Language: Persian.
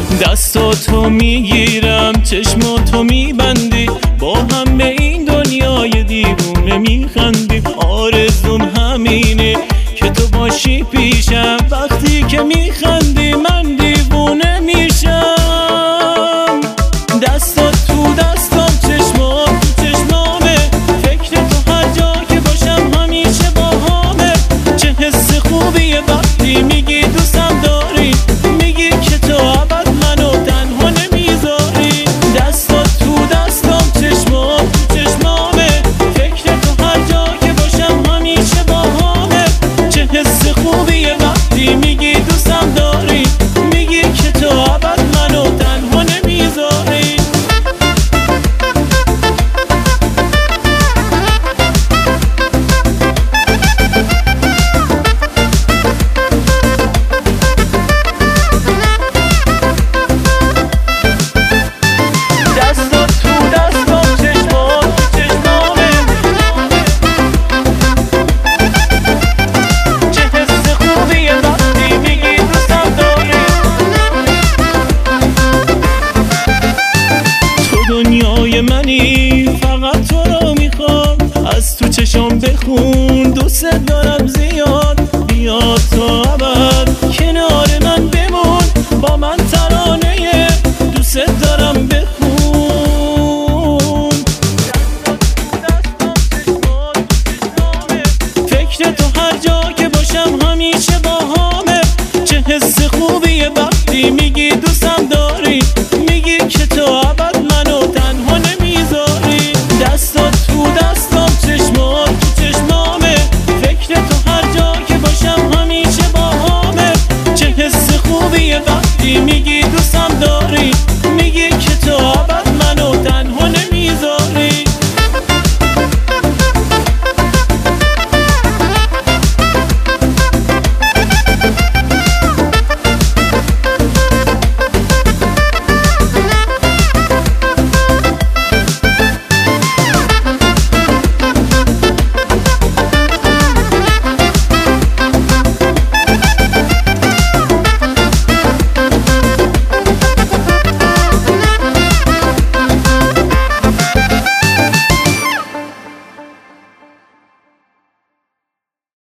دستاتو میگیرم چشماتو میبندی، با هم به این دنیای دیوونه میخندی. آرزوم همینه که تو باشی پیشم، وقتی که میخندی من دیوونه میشم. دستات تو دستام، چشمات تو چشمامه، فکر تو هر جا که باشم همیشه باهامه. چه حس خوبیه وقتی میگی دوستم داری، میگی که تو ابد منو تنها نمیذاری. دستات تو دستام، چشمات تو چشمامه، فکر تو هر جا که باشم همیشه باهامه. چه حس خوبیه وقتی میگی دوستم داری، میگی که تو ابد منو تنها نمیذاری. دنیای منی، فقط تو رو میخوام، از تو چشام بخون دوست دارم.